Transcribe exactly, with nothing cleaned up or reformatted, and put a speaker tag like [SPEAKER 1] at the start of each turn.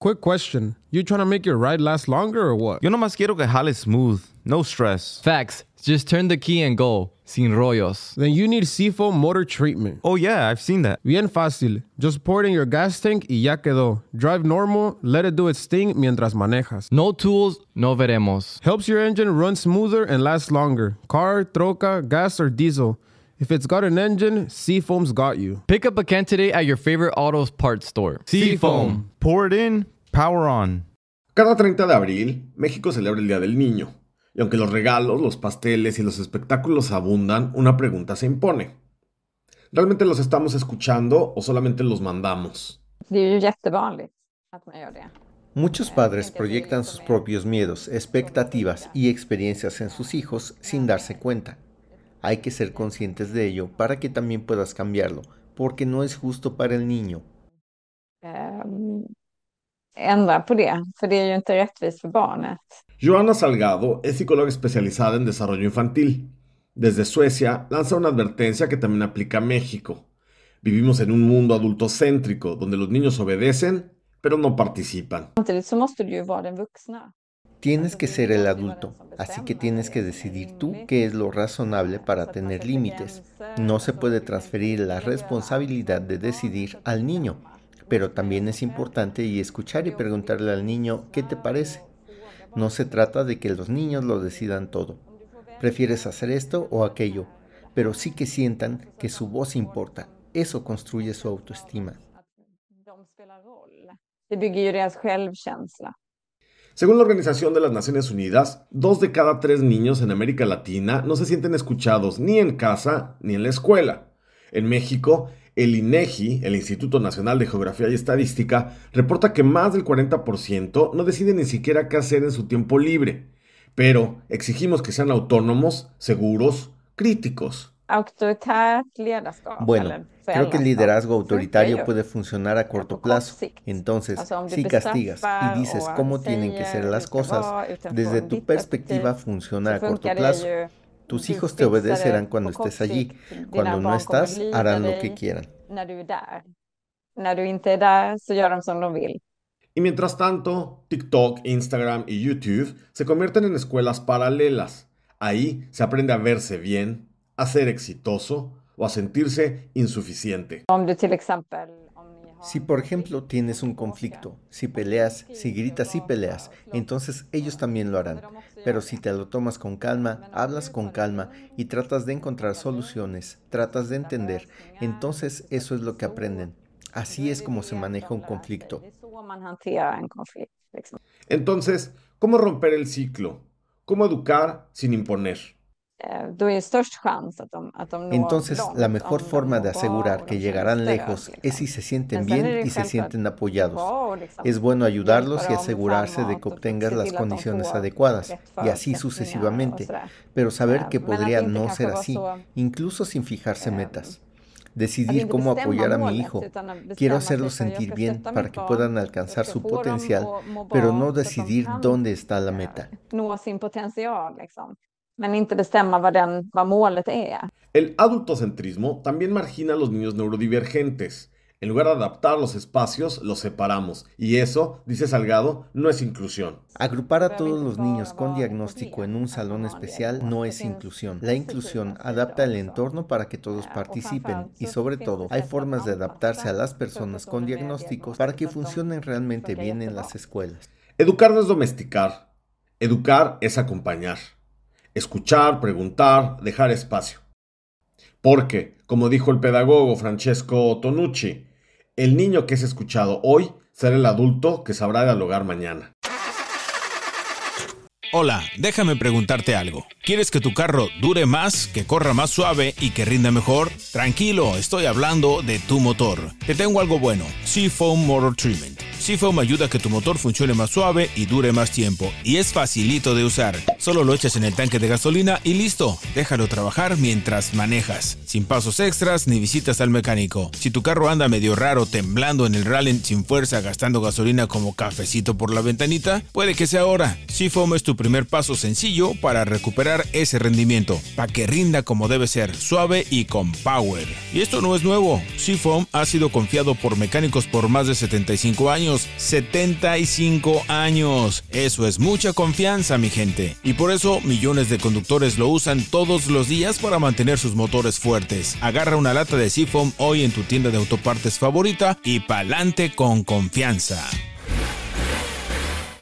[SPEAKER 1] Quick question. You trying to make your ride last longer or what?
[SPEAKER 2] Yo nomás quiero que jale smooth, no stress.
[SPEAKER 3] Facts. Just turn the key and go. Sin rollos.
[SPEAKER 1] Then you need Seafoam Motor Treatment.
[SPEAKER 2] Oh yeah, I've seen that.
[SPEAKER 1] Bien fácil. Just pour it in your gas tank y ya quedó. Drive normal, let it do its thing mientras manejas.
[SPEAKER 3] No tools, no veremos.
[SPEAKER 1] Helps your engine run smoother and last longer. Car, troca, gas, or diesel. If it's got an engine, Seafoam's got you.
[SPEAKER 3] Pick up a can today at your favorite auto parts store.
[SPEAKER 2] Seafoam. Pour it in, power on.
[SPEAKER 4] Cada treinta de abril, México celebra el Día del Niño. Y aunque los regalos, los pasteles y los espectáculos abundan, una pregunta se impone. ¿Realmente los estamos escuchando o solamente los mandamos?
[SPEAKER 5] Muchos padres proyectan sus propios miedos, expectativas y experiencias en sus hijos sin darse cuenta. Hay que ser conscientes de ello para que también puedas cambiarlo, porque no es justo para el niño.
[SPEAKER 6] Um, ändra på det, för det är ju inte rättvist för barnet.
[SPEAKER 4] Joana Salgado es psicóloga especializada en desarrollo infantil. Desde Suecia lanza una advertencia que también aplica a México. Vivimos en un mundo adultocéntrico, donde los niños obedecen, pero no participan.
[SPEAKER 6] Samtidigt så måste du ju vara den vuxna.
[SPEAKER 5] Tienes que ser el adulto, así que tienes que decidir tú qué es lo razonable para tener límites. No se puede transferir la responsabilidad de decidir al niño, pero también es importante y escuchar y preguntarle al niño qué te parece. No se trata de que los niños lo decidan todo. Prefieres hacer esto o aquello, pero sí que sientan que su voz importa. Eso construye su autoestima.
[SPEAKER 4] Según la Organización de las Naciones Unidas, dos de cada tres niños en América Latina no se sienten escuchados ni en casa ni en la escuela. En México, el INEGI, el Instituto Nacional de Geografía y Estadística, reporta que más del cuarenta por ciento no decide ni siquiera qué hacer en su tiempo libre. Pero exigimos que sean autónomos, seguros, críticos.
[SPEAKER 5] Bueno, creo que el liderazgo autoritario puede funcionar a corto plazo. Entonces, si castigas y dices cómo tienen que ser las cosas, desde tu perspectiva funciona a corto plazo. Tus hijos te obedecerán cuando estés allí. Cuando no estás, harán lo que quieran.
[SPEAKER 4] Y mientras tanto, TikTok, Instagram y YouTube se convierten en escuelas paralelas. Ahí se aprende a verse bien, a ser exitoso o a sentirse insuficiente.
[SPEAKER 5] Si por ejemplo tienes un conflicto, si peleas, si gritas y peleas, entonces ellos también lo harán. Pero si te lo tomas con calma, hablas con calma y tratas de encontrar soluciones, tratas de entender, entonces eso es lo que aprenden. Así es como se maneja un conflicto.
[SPEAKER 4] Entonces, ¿cómo romper el ciclo? ¿Cómo educar sin imponer?
[SPEAKER 5] Entonces, la mejor forma de asegurar que llegarán lejos es si se sienten bien y se sienten apoyados. Es bueno ayudarlos y asegurarse de que obtengas las condiciones adecuadas, y así sucesivamente, pero saber que podría no ser así, incluso sin fijarse metas. Decidir cómo apoyar a mi hijo. Quiero hacerlos sentir bien para que puedan alcanzar su potencial, pero no decidir dónde está la meta.
[SPEAKER 4] El adultocentrismo también margina a los niños neurodivergentes. En lugar de adaptar los espacios, los separamos. Y eso, dice Salgado, no es inclusión.
[SPEAKER 5] Agrupar a todos los niños con diagnóstico en un salón especial no es inclusión. La inclusión adapta el entorno para que todos participen. Y sobre todo, hay formas de adaptarse a las personas con diagnósticos para que funcionen realmente bien en las escuelas.
[SPEAKER 4] Educar no es domesticar. Educar es acompañar. Escuchar, preguntar, dejar espacio. Porque, como dijo el pedagogo Francesco Tonucci, el niño que es escuchado hoy será el adulto que sabrá dialogar mañana.
[SPEAKER 7] Hola, déjame preguntarte algo. ¿Quieres que tu carro dure más, que corra más suave y que rinda mejor? Tranquilo, estoy hablando de tu motor. Te tengo algo bueno, Seafoam Motor Treatment. Seafoam ayuda a que tu motor funcione más suave y dure más tiempo. Y es facilito de usar. Solo lo echas en el tanque de gasolina y listo. Déjalo trabajar mientras manejas. Sin pasos extras ni visitas al mecánico. Si tu carro anda medio raro, temblando en el rally sin fuerza, gastando gasolina como cafecito por la ventanita, puede que sea ahora. Seafoam es tu primer paso sencillo para recuperar lograr ese rendimiento, para que rinda como debe ser, suave y con power. Y esto no es nuevo. Seafoam ha sido confiado por mecánicos por más de setenta y cinco años. setenta y cinco años. Eso es mucha confianza, mi gente. Y por eso millones de conductores lo usan todos los días para mantener sus motores fuertes. Agarra una lata de Seafoam hoy en tu tienda de autopartes favorita y pa'lante con confianza.